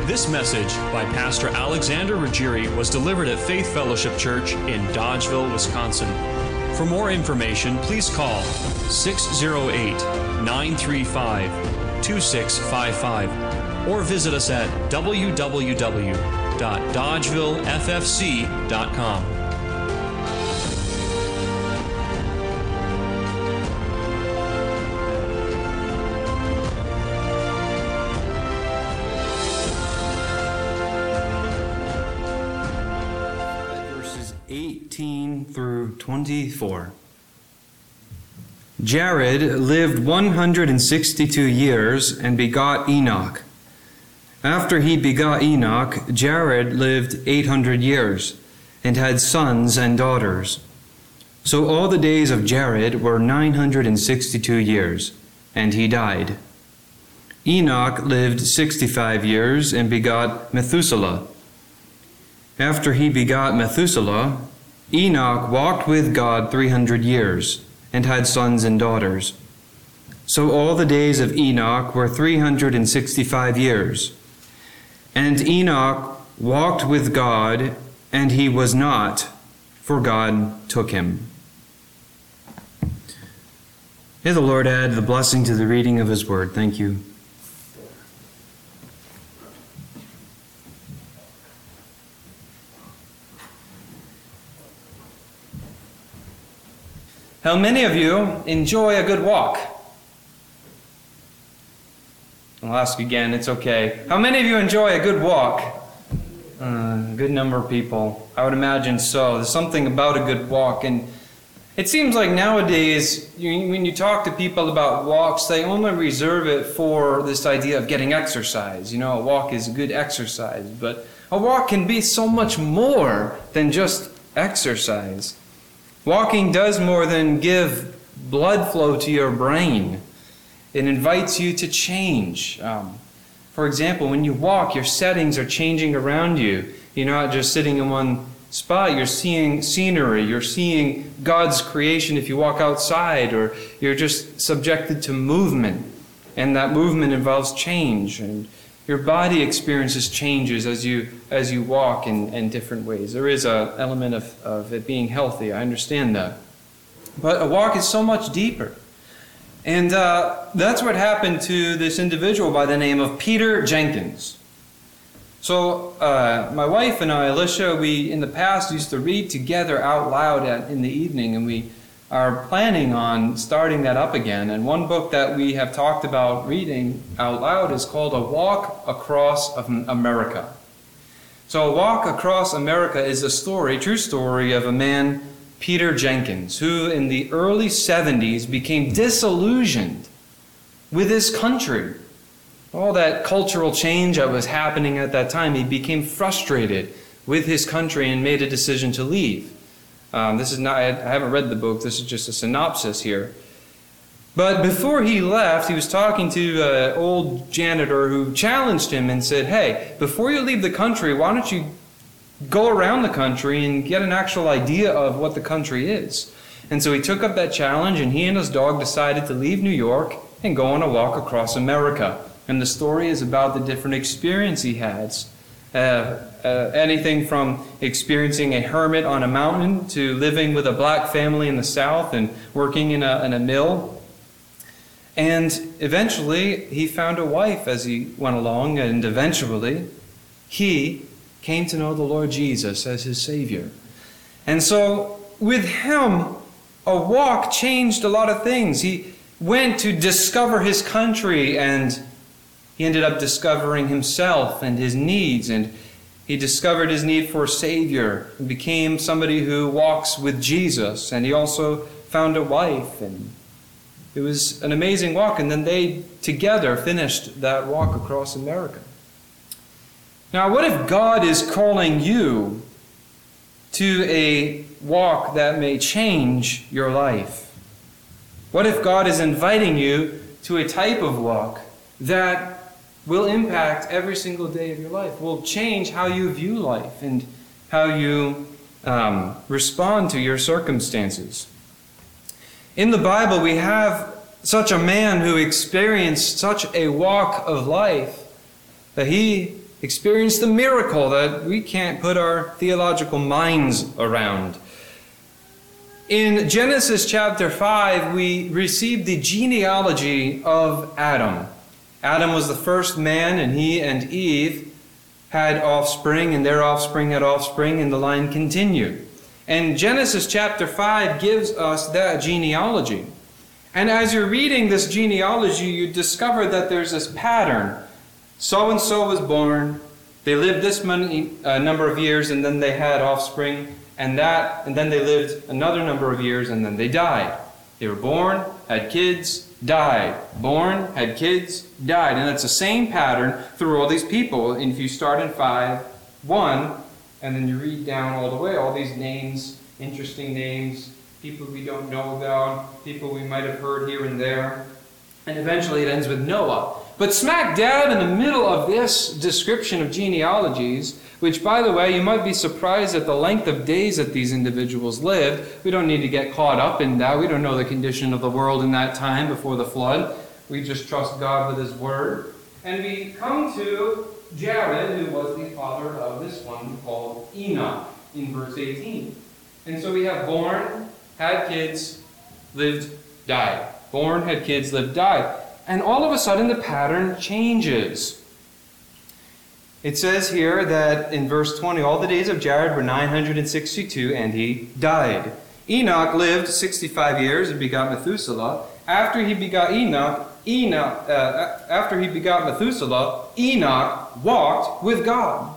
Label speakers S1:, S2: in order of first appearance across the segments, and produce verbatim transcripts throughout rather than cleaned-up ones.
S1: This message by Pastor Alexander Ruggieri was delivered at Faith Fellowship Church in Dodgeville, Wisconsin. For more information, please call six oh eight, nine three five, two six five five or visit us at w w w dot dodgeville f f c dot com.
S2: eighteen through twenty-four. Jared lived one hundred sixty-two years and begot Enoch. After he begot Enoch, Jared lived eight hundred years and had sons and daughters. So all the days of Jared were nine hundred sixty-two years, and he died. Enoch lived sixty-five years and begot Methuselah. After he begot Methuselah, Enoch walked with God three hundred years and had sons and daughters. So all the days of Enoch were three hundred sixty-five years. And Enoch walked with God, and he was not, for God took him. May the Lord add the blessing to the reading of his word. Thank you. How many of you enjoy a good walk? I'll ask again, it's okay. How many of you enjoy a good walk? Uh, a good number of people. I would imagine so. There's something about a good walk. And it seems like nowadays, you, when you talk to people about walks, they only reserve it for this idea of getting exercise. You know, a walk is good exercise. But a walk can be so much more than just exercise. Walking does more than give blood flow to your brain. It invites you to change. Um, for example, when you walk, your settings are changing around you. You're not just sitting in one spot. You're seeing scenery. You're seeing God's creation if you walk outside, or you're just subjected to movement. And that movement involves change. And your body experiences changes as you as you walk in, in different ways. There is an element of, of it being healthy. I understand that. But a walk is so much deeper. And uh, that's what happened to this individual by the name of Peter Jenkins. So uh, my wife and I, Alicia, we in the past used to read together out loud at, in the evening, and we are planning on starting that up again. And one book that we have talked about reading out loud is called A Walk Across America. So A Walk Across America is a story, true story of a man, Peter Jenkins, who in the early seventies became disillusioned with his country. All that cultural change that was happening at that time, he became frustrated with his country and made a decision to leave. Um, this is not, I haven't read the book, this is just a synopsis here. But before he left, he was talking to an old janitor who challenged him and said, hey, before you leave the country, why don't you go around the country and get an actual idea of what the country is? And so he took up that challenge, and he and his dog decided to leave New York and go on a walk across America. And the story is about the different experience he has. Uh, uh, anything from experiencing a hermit on a mountain to living with a black family in the South and working in a, in a mill. And eventually he found a wife as he went along, and eventually he came to know the Lord Jesus as his Savior. And so with him, a walk changed a lot of things. He went to discover his country, and he ended up discovering himself and his needs, and he discovered his need for a Savior and became somebody who walks with Jesus. And he also found a wife, and it was an amazing walk. And then they together finished that walk across America. Now, what if God is calling you to a walk that may change your life? What if God is inviting you to a type of walk that will impact every single day of your life, will change how you view life and how you um, respond to your circumstances? In the Bible, we have such a man who experienced such a walk of life that he experienced a miracle that we can't put our theological minds around. In Genesis chapter five, we receive the genealogy of Adam. Adam was the first man, and he and Eve had offspring, and their offspring had offspring, and the line continued. And Genesis chapter five gives us that genealogy. And as you're reading this genealogy, you discover that there's this pattern. So-and-so was born, they lived this many uh, number of years, and then they had offspring, and that, and then they lived another number of years, and then they died. They were born, had kids, died. Born, had kids, died. And it's the same pattern through all these people. And if you start in five, one, and then you read down all the way, all these names, interesting names, people we don't know about, people we might have heard here and there. And eventually it ends with Noah. But smack dab in the middle of this description of genealogies, which, by the way, you might be surprised at the length of days that these individuals lived. We don't need to get caught up in that. We don't know the condition of the world in that time before the flood. We just trust God with His Word. And we come to Jared, who was the father of this one called Enoch, in verse eighteen. And so we have born, had kids, lived, died. Born, had kids, lived, died. And all of a sudden the pattern changes. It says here that in verse twenty, all the days of Jared were nine hundred sixty-two, and he died. Enoch lived sixty-five years and begot Methuselah. After he begot Enoch, Enoch uh, after he begot Methuselah, Enoch walked with God.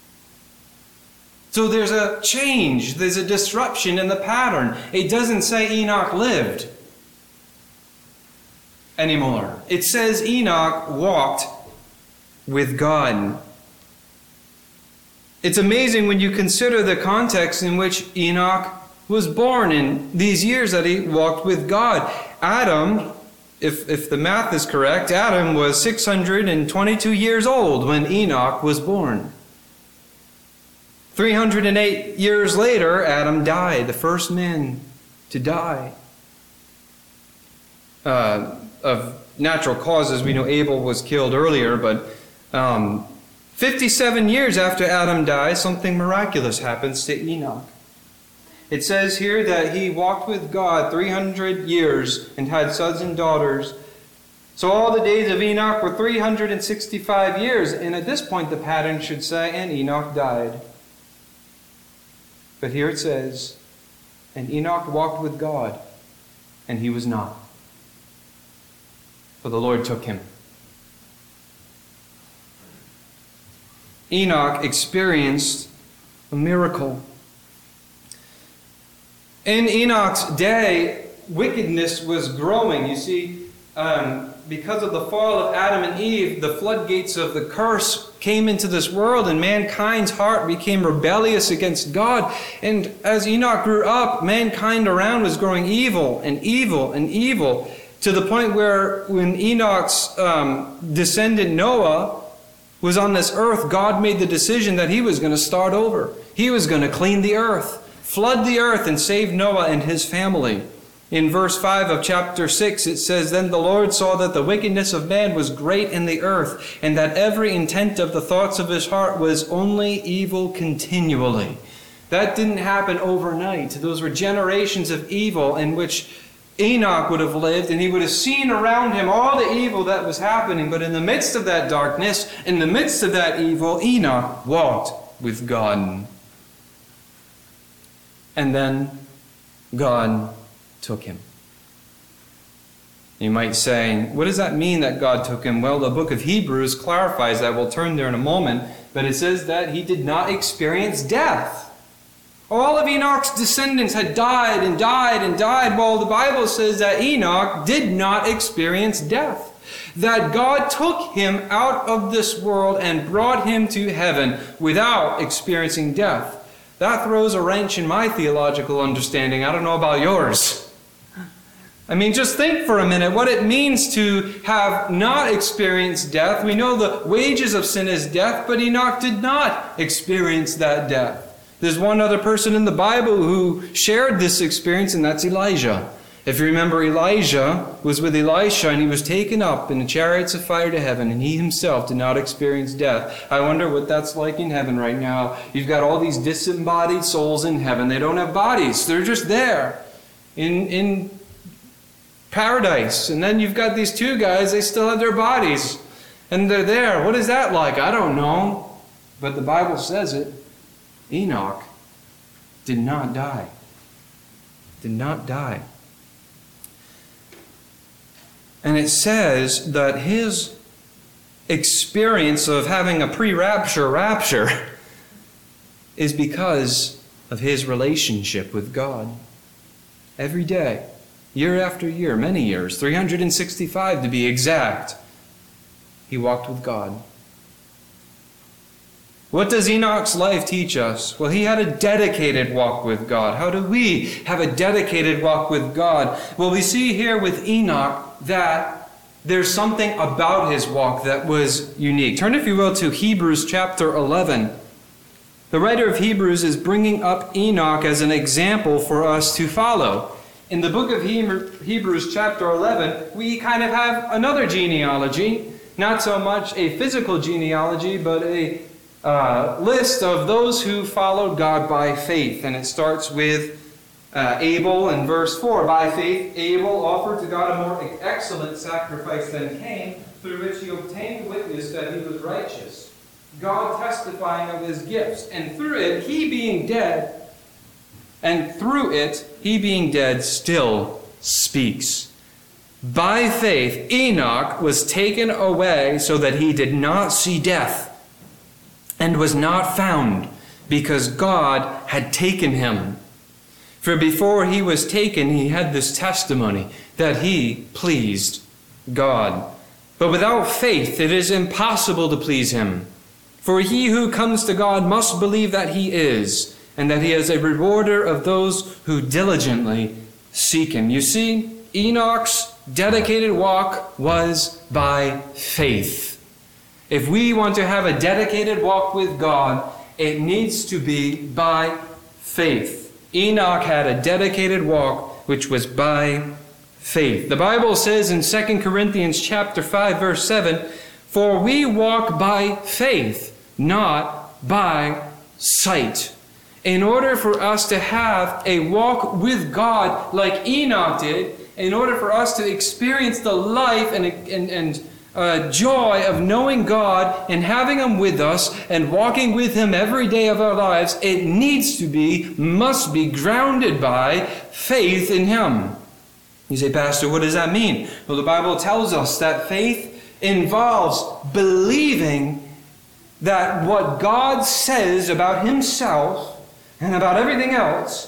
S2: So there's a change, there's a disruption in the pattern. It doesn't say Enoch lived anymore. It says Enoch walked with God. It's amazing when you consider the context in which Enoch was born in these years that he walked with God. Adam, if, if the math is correct, Adam was six hundred twenty-two years old when Enoch was born. three hundred eight years later, Adam died, the first man to die. Uh, of natural causes, we know Abel was killed earlier, but um, fifty-seven years after Adam died, something miraculous happens to Enoch. It says here that he walked with God three hundred years and had sons and daughters. So all the days of Enoch were three hundred sixty-five years. And at this point the pattern should say, and Enoch died. But here it says, and Enoch walked with God, and he was not, for the Lord took him. Enoch experienced a miracle. In Enoch's day, wickedness was growing. You see, um, because of the fall of Adam and Eve, the floodgates of the curse came into this world, and mankind's heart became rebellious against God. And as Enoch grew up, mankind around was growing evil and evil and evil, to the point where when Enoch's um, descendant Noah was on this earth, God made the decision that He was going to start over. He was going to clean the earth, flood the earth, and save Noah and his family. In verse five of chapter six, it says, then the Lord saw that the wickedness of man was great in the earth, and that every intent of the thoughts of his heart was only evil continually. That didn't happen overnight. Those were generations of evil in which Enoch would have lived, and he would have seen around him all the evil that was happening. But in the midst of that darkness, in the midst of that evil, Enoch walked with God. And then God took him. You might say, what does that mean that God took him? Well, the book of Hebrews clarifies that. We'll turn there in a moment. But it says that he did not experience death. All of Enoch's descendants had died and died and died, while the Bible says that Enoch did not experience death. That God took him out of this world and brought him to heaven without experiencing death. That throws a wrench in my theological understanding. I don't know about yours. I mean, just think for a minute what it means to have not experienced death. We know the wages of sin is death, but Enoch did not experience that death. There's one other person in the Bible who shared this experience, and that's Elijah. If you remember, Elijah was with Elisha and he was taken up in the chariots of fire to heaven, and he himself did not experience death. I wonder what that's like in heaven right now. You've got all these disembodied souls in heaven. They don't have bodies. They're just there in, in paradise. And then you've got these two guys, they still have their bodies. And they're there. What is that like? I don't know. But the Bible says it. Enoch did not die. Did not die. And it says that his experience of having a pre-rapture rapture is because of his relationship with God. Every day, year after year, many years, three hundred sixty-five to be exact, he walked with God. What does Enoch's life teach us? Well, he had a dedicated walk with God. How do we have a dedicated walk with God? Well, we see here with Enoch that there's something about his walk that was unique. Turn, if you will, to Hebrews chapter eleven. The writer of Hebrews is bringing up Enoch as an example for us to follow. In the book of Hebrews chapter eleven, we kind of have another genealogy. Not so much a physical genealogy, but a uh, list of those who followed God by faith. And it starts with Uh, Abel in verse four. By faith, Abel offered to God a more excellent sacrifice than Cain, through which he obtained witness that he was righteous, God testifying of his gifts. And through it, he being dead, and through it, he being dead, still speaks. By faith, Enoch was taken away so that he did not see death, and was not found, because God had taken him. For before he was taken, he had this testimony that he pleased God. But without faith, it is impossible to please him. For he who comes to God must believe that he is, and that he is a rewarder of those who diligently seek him. You see, Enoch's dedicated walk was by faith. If we want to have a dedicated walk with God, it needs to be by faith. Enoch had a dedicated walk which was by faith. The Bible says in Second Corinthians chapter five, verse seven, "For we walk by faith, not by sight." In order for us to have a walk with God like Enoch did, in order for us to experience the life and, and, and Uh, joy of knowing God and having him with us and walking with him every day of our lives, it needs to be, must be grounded by faith in him. You say, Pastor, what does that mean? Well, the Bible tells us that faith involves believing that what God says about himself and about everything else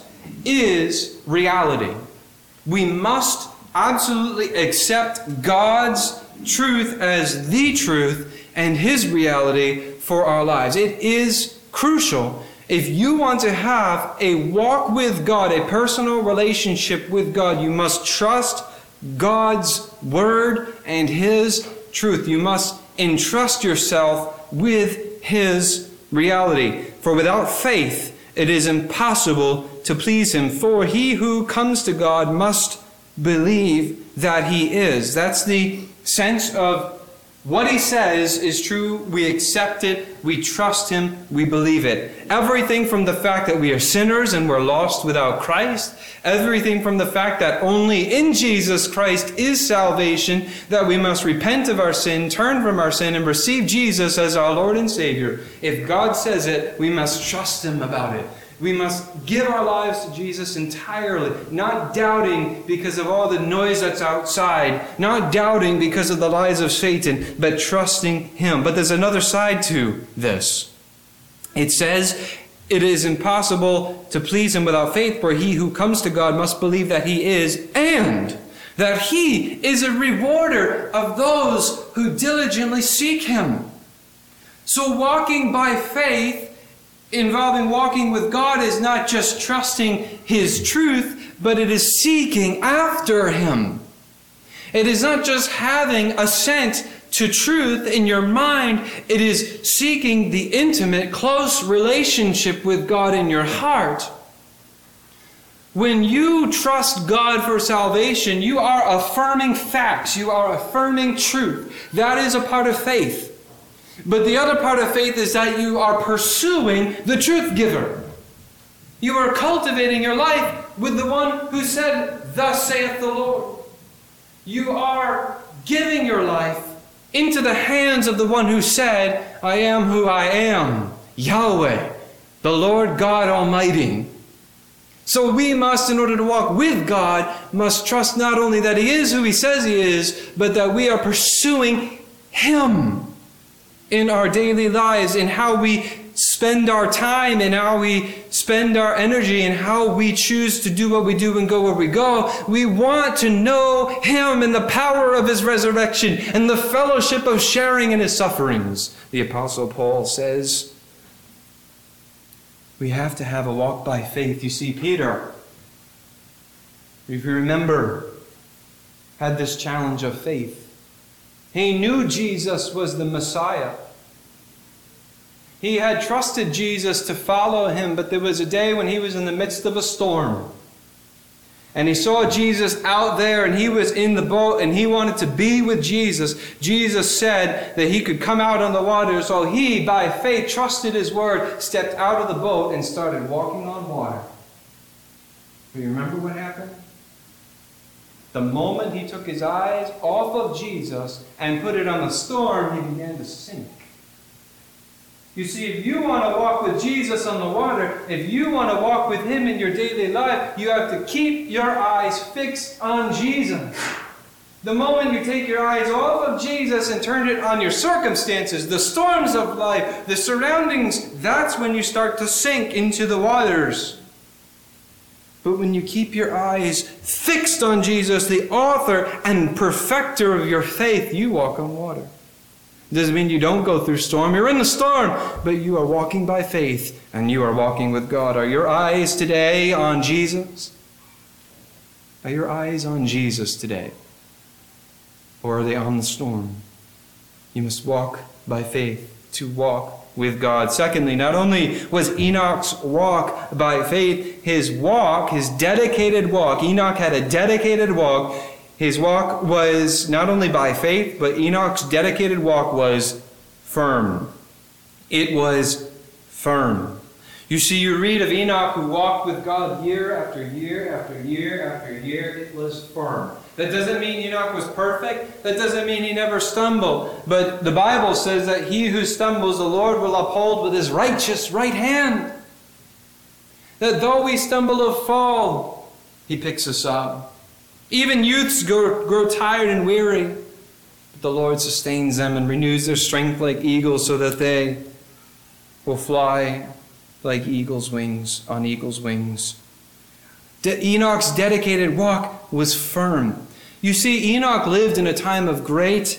S2: is reality. We must absolutely accept God's truth as the truth and his reality for our lives. It is crucial. If you want to have a walk with God, a personal relationship with God, you must trust God's word and his truth. You must entrust yourself with his reality. For without faith, it is impossible to please him. For he who comes to God must believe that he is. That's the sense of what he says is true. We accept it. We trust him. We believe it. Everything from the fact that we are sinners and we're lost without Christ. Everything from the fact that only in Jesus Christ is salvation, that we must repent of our sin, turn from our sin, and receive Jesus as our Lord and Savior. If God says it, we must trust him about it. We must give our lives to Jesus entirely, not doubting because of all the noise that's outside, not doubting because of the lies of Satan, but trusting him. But there's another side to this. It says it is impossible to please him without faith, for he who comes to God must believe that he is, and that he is a rewarder of those who diligently seek him. So walking by faith, involving walking with God, is not just trusting his truth, but it is seeking after him. It is not just having assent to truth in your mind. It is seeking the intimate, close relationship with God in your heart. When you trust God for salvation, you are affirming facts. You are affirming truth. That is a part of faith. But the other part of faith is that you are pursuing the truth giver. You are cultivating your life with the one who said, "Thus saith the Lord." You are giving your life into the hands of the one who said, "I am who I am, Yahweh, the Lord God Almighty." So we must, in order to walk with God, must trust not only that He is who He says He is, but that we are pursuing Him in our daily lives, in how we spend our time, in how we spend our energy, and how we choose to do what we do and go where we go. We want to know Him and the power of His resurrection and the fellowship of sharing in His sufferings. The Apostle Paul says, we have to have a walk by faith. You see, Peter, if you remember, had this challenge of faith. He knew Jesus was the Messiah. He had trusted Jesus to follow Him, but there was a day when he was in the midst of a storm. And he saw Jesus out there, and he was in the boat, and he wanted to be with Jesus. Jesus said that he could come out on the water, so he, by faith, trusted His word, stepped out of the boat, and started walking on water. Do you remember what happened? The moment he took his eyes off of Jesus and put it on the storm, he began to sink. You see, if you want to walk with Jesus on the water, if you want to walk with Him in your daily life, you have to keep your eyes fixed on Jesus. The moment you take your eyes off of Jesus and turn it on your circumstances, the storms of life, the surroundings, that's when you start to sink into the waters. But when you keep your eyes fixed on Jesus, the author and perfecter of your faith, you walk on water. It doesn't mean you don't go through storm. You're in the storm, but you are walking by faith, and you are walking with God. Are your eyes today on Jesus? Are your eyes on Jesus today? Or are they on the storm? You must walk by faith to walk with God. Secondly, not only was Enoch's walk by faith, his walk, his dedicated walk, Enoch had a dedicated walk. His walk was not only by faith, but Enoch's dedicated walk was firm. It was firm. You see, you read of Enoch who walked with God year after year after year after year. It was firm. That doesn't mean Enoch was perfect. That doesn't mean he never stumbled. But the Bible says that he who stumbles, the Lord will uphold with His righteous right hand. That though we stumble or fall, He picks us up. Even youths grow, grow tired and weary, but the Lord sustains them and renews their strength like eagles, so that they will fly like eagle's wings, on eagle's wings. De- Enoch's dedicated walk was firm. You see, Enoch lived in a time of great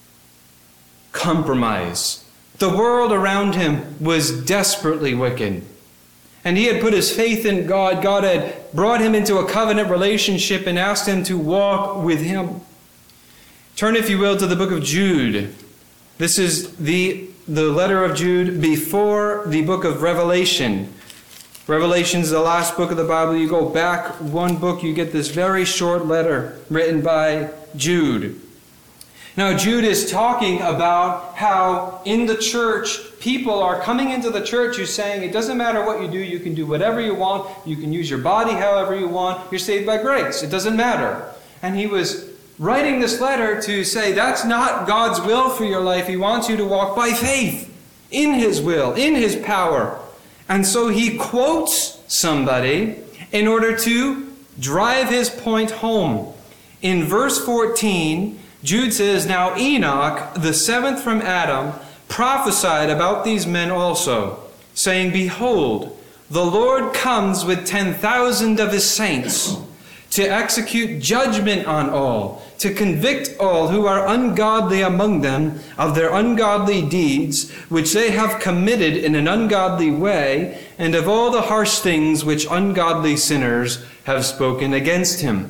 S2: compromise. The world around him was desperately wicked. And he had put his faith in God. God had brought him into a covenant relationship and asked him to walk with Him. Turn, if you will, to the book of Jude. This is the, the letter of Jude before the book of Revelation. Revelation is the last book of the Bible. You go back one book, you get this very short letter written by Jude. Now, Jude is talking about how in the church, people are coming into the church who's saying, it doesn't matter what you do, you can do whatever you want, you can use your body however you want, you're saved by grace, it doesn't matter. And he was writing this letter to say, that's not God's will for your life. He wants you to walk by faith, in His will, in His power. And so he quotes somebody in order to drive his point home. In verse fourteen, Jude says, now Enoch, the seventh from Adam, prophesied about these men also, saying, behold, the Lord comes with ten thousand of His saints to execute judgment on all, to convict all who are ungodly among them of their ungodly deeds, which they have committed in an ungodly way, and of all the harsh things which ungodly sinners have spoken against Him.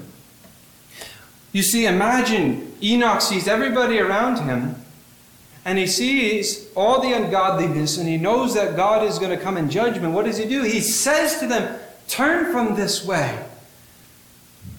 S2: You see, imagine Enoch sees everybody around him, and he sees all the ungodliness, and he knows that God is going to come in judgment. What does he do? He says to them, turn from this way.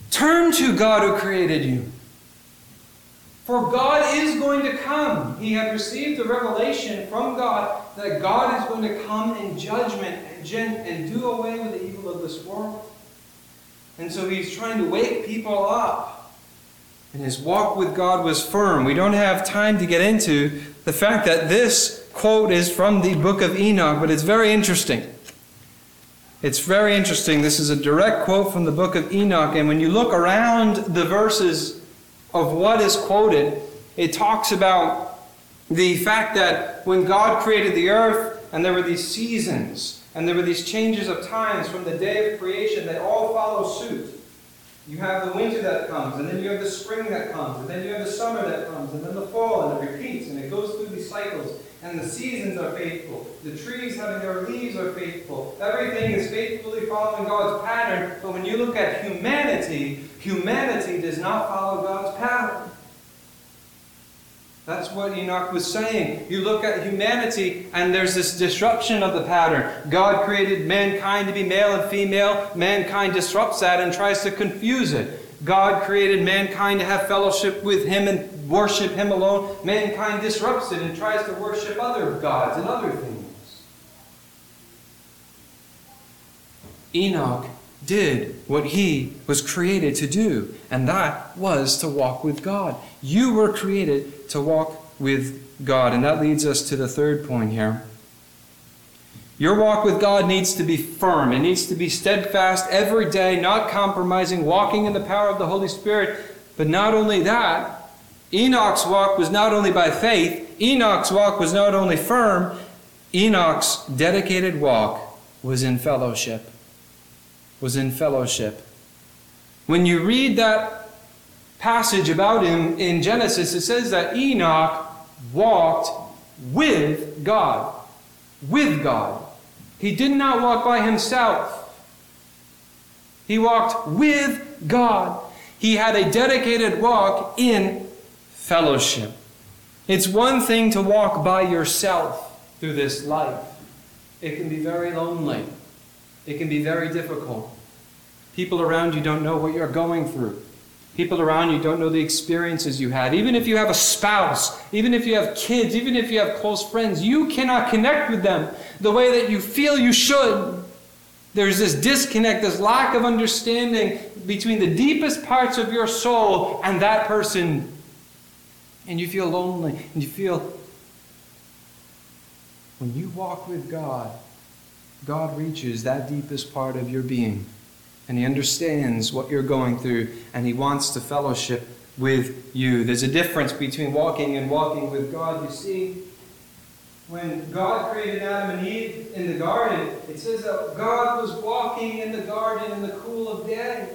S2: Turn to God who created you. For God is going to come. He had received a revelation from God that God is going to come in judgment and, gen- and do away with the evil of this world. And so he's trying to wake people up. And his walk with God was firm. We don't have time to get into the fact that this quote is from the book of Enoch, but it's very interesting. It's very interesting. This is a direct quote from the book of Enoch. And when you look around the verses of what is quoted, it talks about the fact that when God created the earth and there were these seasons and there were these changes of times from the day of creation, they all follow suit. You have the winter that comes, and then you have the spring that comes, and then you have the summer that comes, and then the fall, and it repeats, and it goes through these cycles. And the seasons are faithful. The trees having their leaves are faithful. Everything is faithfully following God's pattern. But when you look at humanity, humanity does not follow God's pattern. That's what Enoch was saying. You look at humanity and there's this disruption of the pattern. God created mankind to be male and female. Mankind disrupts that and tries to confuse it. God created mankind to have fellowship with Him and worship Him alone. Mankind disrupts it and tries to worship other gods and other things. Enoch did what he was created to do, and that was to walk with God. You were created to walk with God, and that leads us to the third point here. Your walk with God needs to be firm. It needs to be steadfast every day, not compromising, walking in the power of the Holy Spirit. But not only that, Enoch's walk was not only by faith, Enoch's walk was not only firm, Enoch's dedicated walk was in fellowship. Was in fellowship. When you read that passage about him in Genesis, it says that Enoch walked with God. With God. He did not walk by himself. He walked with God. He had a dedicated walk in fellowship. It's one thing to walk by yourself through this life. It can be very lonely. It can be very difficult. People around you don't know what you're going through. People around you don't know the experiences you had. Even if you have a spouse, even if you have kids, even if you have close friends, you cannot connect with them the way that you feel you should. There's this disconnect, this lack of understanding between the deepest parts of your soul and that person. And you feel lonely, and you feel... When you walk with God, God reaches that deepest part of your being. And He understands what you're going through, and He wants to fellowship with you. There's a difference between walking and walking with God. You see, when God created Adam and Eve in the garden, it says that God was walking in the garden in the cool of day.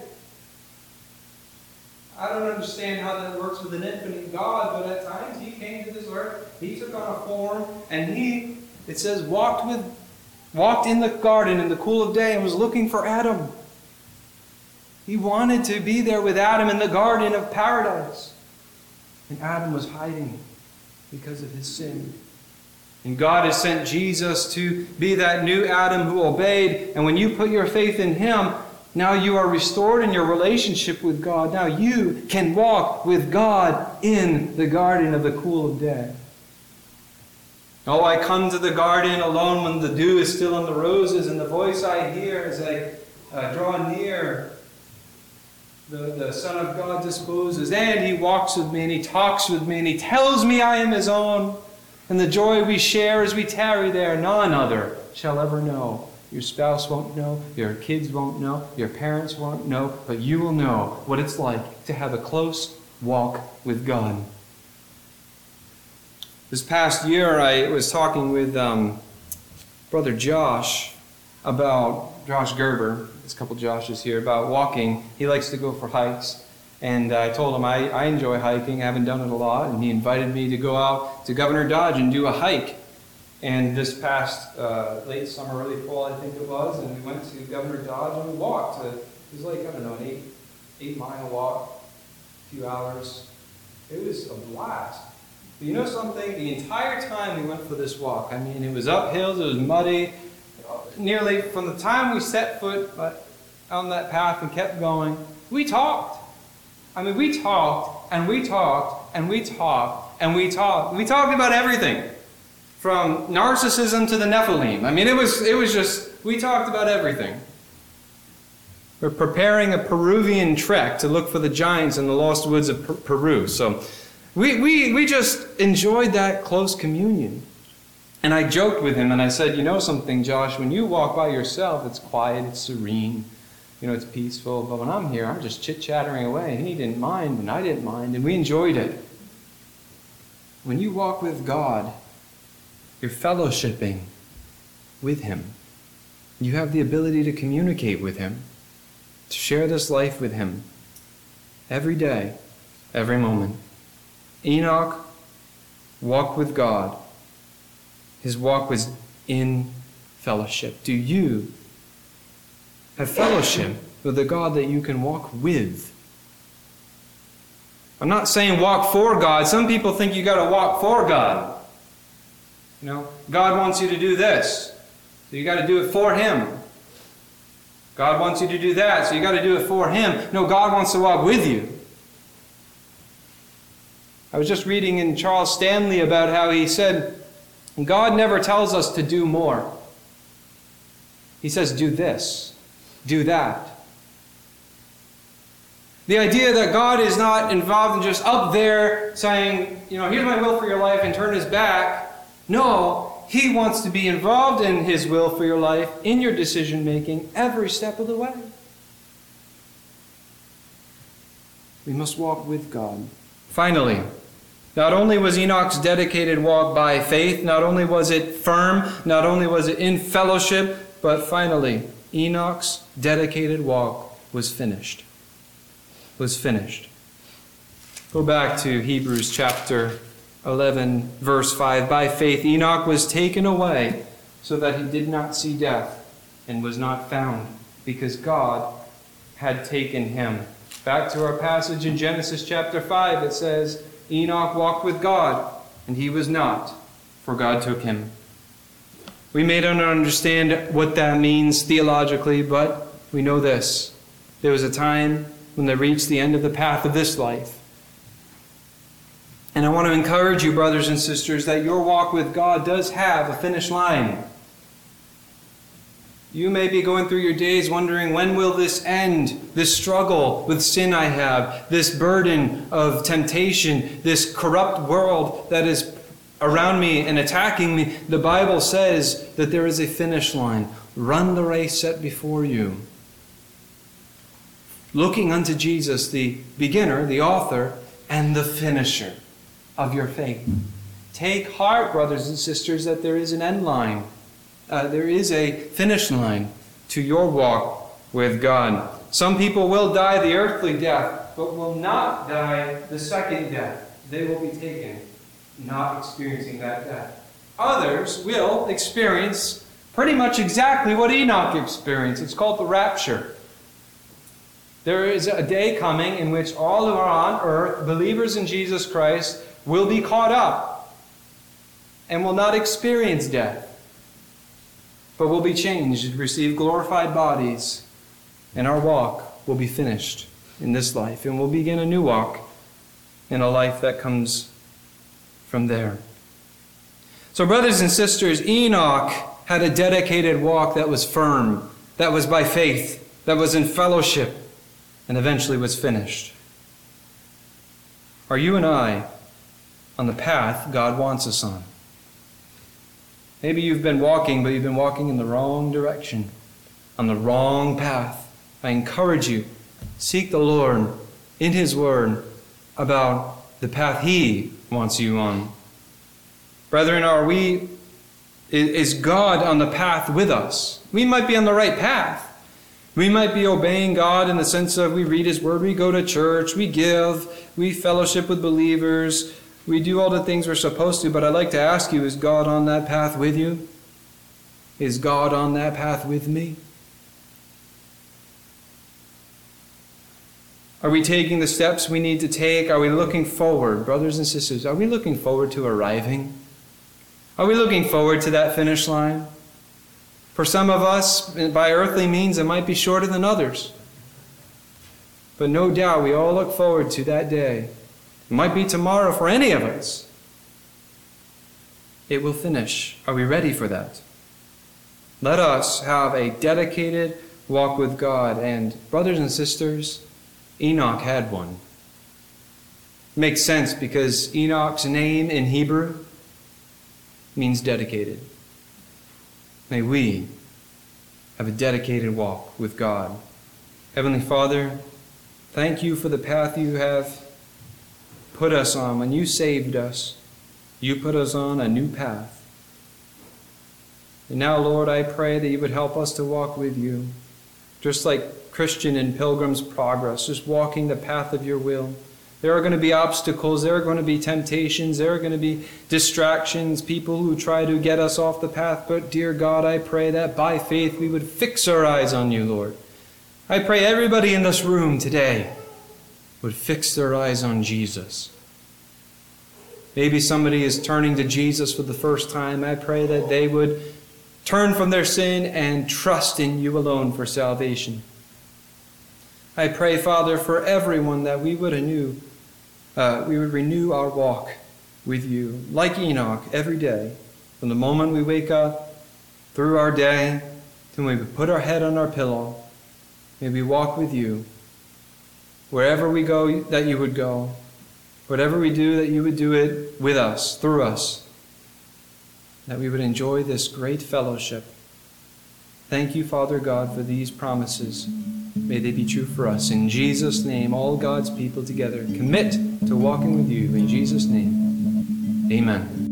S2: I don't understand how that works with an infinite God, but at times He came to this earth, He took on a form, and He, it says, walked with, walked in the garden in the cool of day and was looking for Adam. He wanted to be there with Adam in the garden of paradise. And Adam was hiding because of his sin. And God has sent Jesus to be that new Adam who obeyed. And when you put your faith in Him, now you are restored in your relationship with God. Now you can walk with God in the garden of the cool of day. Oh, I come to the garden alone when the dew is still on the roses, and the voice I hear as I uh, draw near, the, the Son of God disposes, and He walks with me, and He talks with me, and He tells me I am His own. And the joy we share as we tarry there, none other shall ever know. Your spouse won't know, your kids won't know, your parents won't know, but you will know what it's like to have a close walk with God. This past year, I was talking with um, Brother Josh about, Josh Gerber, there's a couple Joshes here, about walking. He likes to go for hikes. And I told him I, I enjoy hiking. I haven't done it a lot. And he invited me to go out to Governor Dodge and do a hike. And this past uh, late summer, early fall, I think it was, and we went to Governor Dodge and we walked. It was like, I don't know, an eight, eight mile walk, a few hours. It was a blast. But you know something? The entire time we went for this walk, I mean, it was uphills, it was muddy. Nearly from the time we set foot on that path and kept going, we talked. I mean, we talked, and we talked, and we talked, and we talked. We talked about everything, from narcissism to the Nephilim. I mean, it was, it was just, we talked about everything. We're preparing a Peruvian trek to look for the giants in the lost woods of per- Peru. So we, we, we just enjoyed that close communion. And I joked with him and I said, you know something, Josh, when you walk by yourself, it's quiet, it's serene, you know, it's peaceful. But when I'm here, I'm just chit-chattering away. And he didn't mind and I didn't mind and we enjoyed it. When you walk with God, you're fellowshipping with Him. You have the ability to communicate with Him, to share this life with Him every day, every moment. Enoch walked with God. His walk was in fellowship. Do you have fellowship with the God that you can walk with? I'm not saying walk for God. Some people think you got to walk for God. You know, God wants you to do this, so you got to do it for Him. God wants you to do that, so you got to do it for Him. No, God wants to walk with you. I was just reading in Charles Stanley about how he said, God never tells us to do more. He says, do this, do that. The idea that God is not involved in just up there saying, you know, here's my will for your life and turn His back. No, He wants to be involved in His will for your life, in your decision making, every step of the way. We must walk with God. Finally, not only was Enoch's dedicated walk by faith, not only was it firm, not only was it in fellowship, but finally, Enoch's dedicated walk was finished. Was finished. Go back to Hebrews chapter eleven, verse five. By faith, Enoch was taken away so that he did not see death and was not found, because God had taken him. Back to our passage in Genesis chapter five, it says, Enoch walked with God, and he was not, for God took him. We may not understand what that means theologically, but we know this. There was a time when they reached the end of the path of this life. And I want to encourage you, brothers and sisters, that your walk with God does have a finish line. You may be going through your days wondering, when will this end? This struggle with sin I have, this burden of temptation, this corrupt world that is around me and attacking me. The Bible says that there is a finish line. Run the race set before you. Looking unto Jesus, the beginner, the author, and the finisher of your faith. Take heart, brothers and sisters, that there is an end line. Uh, there is a finish line to your walk with God. Some people will die the earthly death, but will not die the second death. They will be taken, not experiencing that death. Others will experience pretty much exactly what Enoch experienced. It's called the rapture. There is a day coming in which all who are on earth, believers in Jesus Christ, will be caught up and will not experience death, but will be changed, receive glorified bodies, and our walk will be finished in this life, and we'll begin a new walk in a life that comes from there. So, brothers and sisters, Enoch had a dedicated walk that was firm, that was by faith, that was in fellowship, and eventually was finished. Are you and I on the path God wants us on? Maybe you've been walking, but you've been walking in the wrong direction, on the wrong path. I encourage you, seek the Lord in His Word about the path He wants you on. Brethren, are we, is God on the path with us? We might be on the right path. We might be obeying God in the sense of we read His Word, we go to church, we give, we fellowship with believers, we do all the things we're supposed to, but I'd like to ask you, is God on that path with you? Is God on that path with me? Are we taking the steps we need to take? Are we looking forward, brothers and sisters? Are we looking forward to arriving? Are we looking forward to that finish line? For some of us, by earthly means, it might be shorter than others. But no doubt we all look forward to that day. It might be tomorrow for any of us. It will finish. Are we ready for that? Let us have a dedicated walk with God. And brothers and sisters, Enoch had one. It makes sense because Enoch's name in Hebrew means dedicated. May we have a dedicated walk with God. Heavenly Father, thank you for the path you have put us on. When you saved us, you put us on a new path. And now, Lord, I pray that you would help us to walk with you, just like Christian in Pilgrim's Progress, just walking the path of your will. There are going to be obstacles, there are going to be temptations, there are going to be distractions, people who try to get us off the path. But dear God, I pray that by faith we would fix our eyes on you, Lord. I pray everybody in this room today would fix their eyes on Jesus. Maybe somebody is turning to Jesus for the first time. I pray that they would turn from their sin and trust in you alone for salvation. I pray, Father, for everyone that we would renew, uh, we would renew our walk with you, like Enoch, every day, from the moment we wake up through our day till we put our head on our pillow. May we walk with you. Wherever we go, that you would go. Whatever we do, that you would do it with us, through us. That we would enjoy this great fellowship. Thank you, Father God, for these promises. May they be true for us. In Jesus' name, all God's people together commit to walking with you. In Jesus' name, amen.